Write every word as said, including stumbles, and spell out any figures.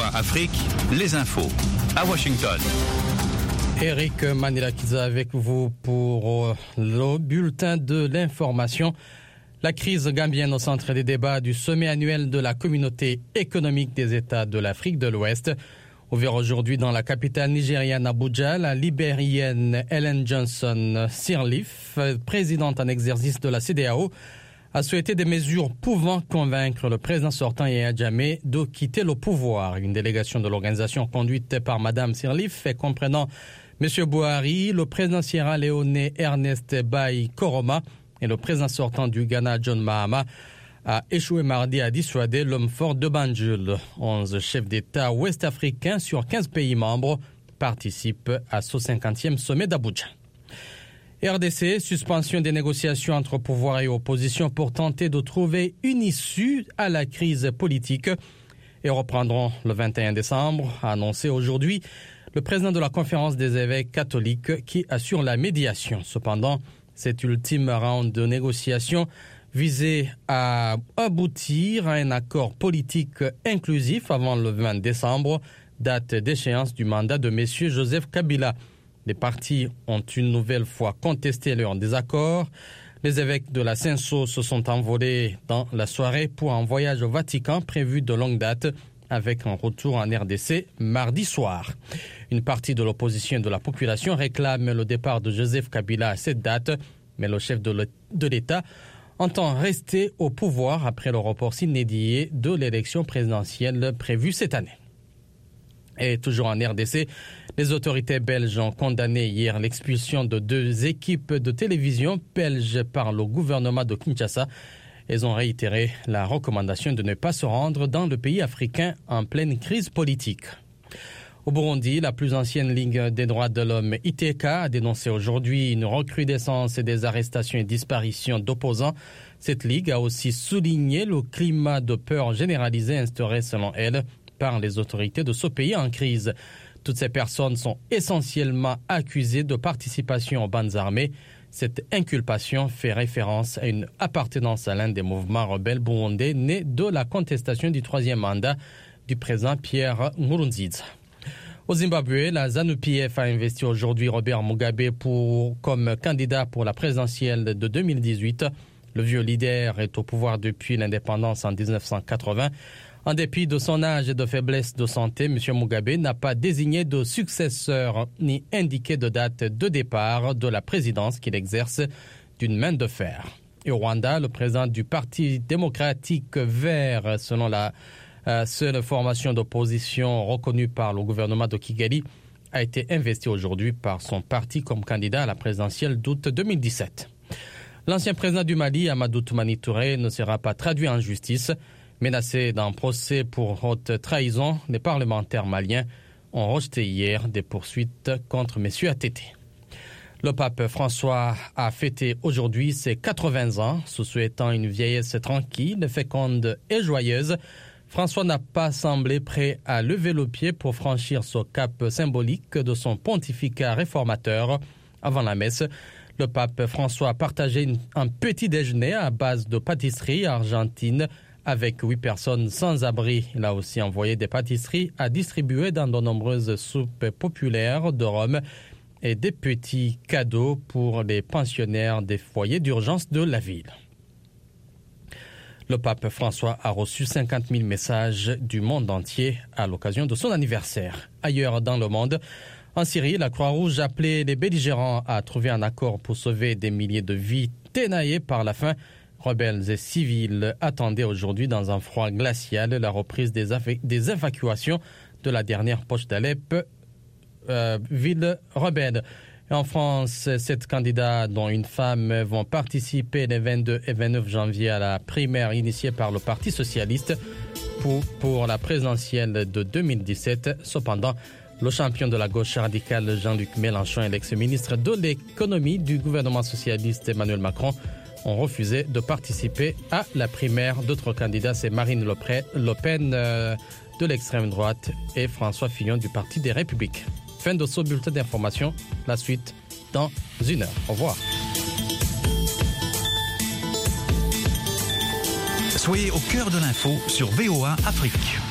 A Afrique, les infos à Washington. Eric Manilakiza avec vous pour le bulletin de l'information. La crise gambienne au centre des débats du sommet annuel de la communauté économique des États de l'Afrique de l'Ouest. Ouvert aujourd'hui dans la capitale nigériane Abuja, la libérienne Ellen Johnson Sirleaf, présidente en exercice de la C D A O, a souhaité des mesures pouvant convaincre le président sortant Yahya Jammeh de quitter le pouvoir. Une délégation de l'organisation conduite par Madame Sirleaf et comprenant M. Buhari, le président Sierra Leone Ernest Bai Koroma et le président sortant du Ghana John Mahama a échoué mardi à dissuader l'homme fort de Banjul. onze chefs d'État ouest-africains sur quinze pays membres participent à ce cinquantième sommet d'Abuja. R D C, suspension des négociations entre pouvoir et opposition pour tenter de trouver une issue à la crise politique et reprendront le vingt et un décembre, a annoncé aujourd'hui le président de la conférence des évêques catholiques qui assure la médiation. Cependant, cette ultime round de négociations visait à aboutir à un accord politique inclusif avant le vingt décembre, date d'échéance du mandat de M. Joseph Kabila. Les partis ont une nouvelle fois contesté leur désaccord. Les évêques de la Cinsault se sont envolés dans la soirée pour un voyage au Vatican prévu de longue date avec un retour en R D C mardi soir. Une partie de l'opposition et de la population réclame le départ de Joseph Kabila à cette date, mais le chef de l'État entend rester au pouvoir après le report inédit de l'élection présidentielle prévue cette année. Et toujours en R D C, les autorités belges ont condamné hier l'expulsion de deux équipes de télévision belges par le gouvernement de Kinshasa. Elles ont réitéré la recommandation de ne pas se rendre dans le pays africain en pleine crise politique. Au Burundi, la plus ancienne Ligue des droits de l'homme I T K a dénoncé aujourd'hui une recrudescence des arrestations et disparitions d'opposants. Cette ligue a aussi souligné le climat de peur généralisé instauré selon elle par les autorités de ce pays en crise. Toutes ces personnes sont essentiellement accusées de participation aux bandes armées. Cette inculpation fait référence à une appartenance à l'un des mouvements rebelles burundais nés de la contestation du troisième mandat du président Pierre Nkurunziza. Au Zimbabwe, la ZANU-P F a investi aujourd'hui Robert Mugabe pour, comme candidat pour la présidentielle de deux mille dix-huit. Le vieux leader est au pouvoir depuis l'indépendance en dix-neuf cent quatre-vingts. En dépit de son âge et de faiblesse de santé, M. Mugabe n'a pas désigné de successeur ni indiqué de date de départ de la présidence qu'il exerce d'une main de fer. Et au Rwanda, le président du Parti démocratique vert, selon la euh, seule formation d'opposition reconnue par le gouvernement de Kigali, a été investi aujourd'hui par son parti comme candidat à la présidentielle d'août deux mille dix-sept. L'ancien président du Mali, Amadou Toumani Touré, ne sera pas traduit en justice. Menacé d'un procès pour haute trahison, les parlementaires maliens ont rejeté hier des poursuites contre M. A T T. Le pape François a fêté aujourd'hui ses quatre-vingts ans, se souhaitant une vieillesse tranquille, féconde et joyeuse. François n'a pas semblé prêt à lever le pied pour franchir ce cap symbolique de son pontificat réformateur. Avant la messe, le pape François a partagé une, un petit déjeuner à base de pâtisserie argentine avec huit personnes sans abri. Il a aussi envoyé des pâtisseries à distribuer dans de nombreuses soupes populaires de Rome et des petits cadeaux pour les pensionnaires des foyers d'urgence de la ville. Le pape François a reçu cinquante mille messages du monde entier à l'occasion de son anniversaire. Ailleurs dans le monde, en Syrie, la Croix-Rouge a appelé les belligérants à trouver un accord pour sauver des milliers de vies ténaillées par la faim. Rebelles et civils attendaient aujourd'hui dans un froid glacial la reprise des, des évacuations de la dernière poche d'Alep, euh, ville rebelle. En France, sept candidats, dont une femme, vont participer les vingt-deux et vingt-neuf janvier à la primaire initiée par le Parti socialiste pour, pour la présidentielle de deux mille dix-sept. Cependant, le champion de la gauche radicale Jean-Luc Mélenchon et l'ex-ministre de l'économie du gouvernement socialiste Emmanuel Macron ont refusé de participer à la primaire. D'autres candidats, c'est Marine Le Pen euh, de l'extrême droite et François Fillon du Parti des Républicains. Fin de ce bulletin d'information. La suite dans une heure. Au revoir. Soyez au cœur de l'info sur V O A Afrique.